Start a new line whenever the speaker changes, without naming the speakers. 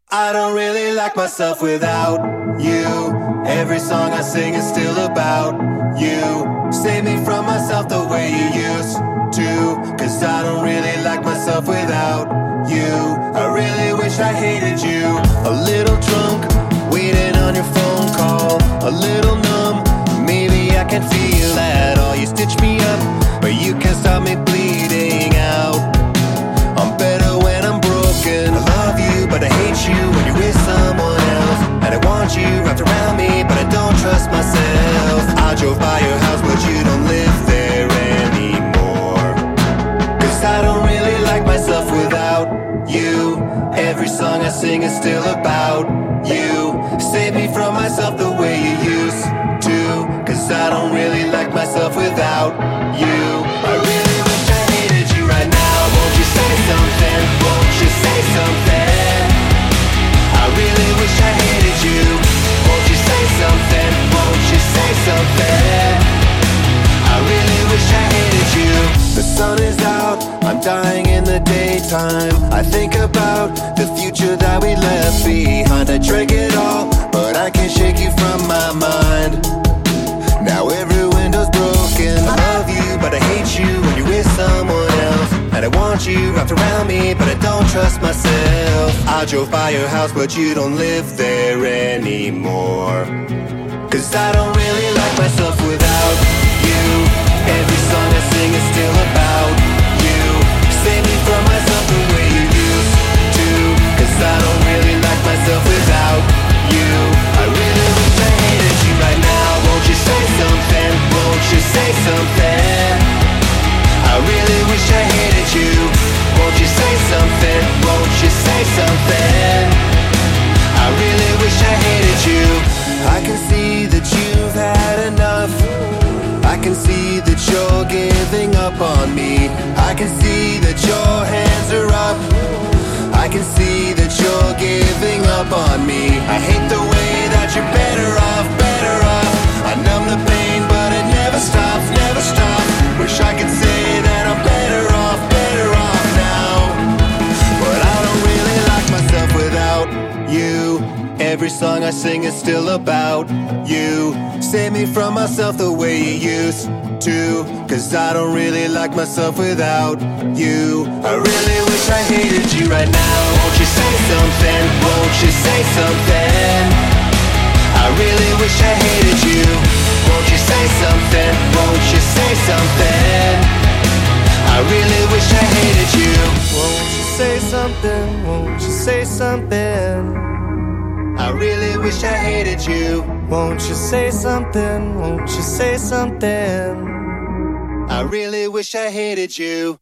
I don't really like myself without you. Every song I sing is still about you. Save me from myself the way you used to. Cause I don't really like myself without you. I really wish I hated you. A little drunk, waiting on your phone call. A little numb, maybe I can feel that all. You stitch me up, but you can't stop me bleeding out. I'm better when I'm broken. I love you, but I hate you when you're with someone else. And I want you wrapped around me, but I don't trust myself. I drove by your house, but you don't live there anymore. Cause I don't really like myself without you. Every song I sing is still about you. Save me from myself the way you used to. Cause I don't really like myself without you. I really wish I hated you right now. Won't you say something? Won't you say something? I really wish I hated you. Won't you say something? Won't you say something? I really wish I hated you. The sun is out, I'm dying in the daytime. I think about the future that we left behind. I drank it all, but I can't shake you from my mind. Now every window's broken. I love you, but I hate you when you're with someone else. And I want you wrapped around me, but I don't trust myself. I drove by your house, but you don't live there anymore. Cause I don't really like myself without you. Every song I sing is still about you. Save me from myself the way you used to. Cause I don't really like myself without you. I really wish I hated you right now. Won't you say something? Won't you say something? I really wish I hated you. Won't you say something? Won't you say something? I really wish I hated you. I can see that you've had enough. I can see that you're giving up on me. I can see that your hands are up. I can see that you're giving up on me. I hate the way that you're better off, better off. I numb the pain, but it never stops, never stops. Wish I could say that I'm better off now. But I don't really like myself without you. Every song I sing is still about you. Save me from myself the way you used to. Cause I don't really like myself without you. I really wish I hated you right now. Won't you say something? Won't you say something? I really wish I hated you. Won't you say something? Won't you say something? I really wish I hated you.
Won't you say something? Won't you say something?
I really wish I hated you.
Won't you say something? Won't you say something?
I really wish I hated you.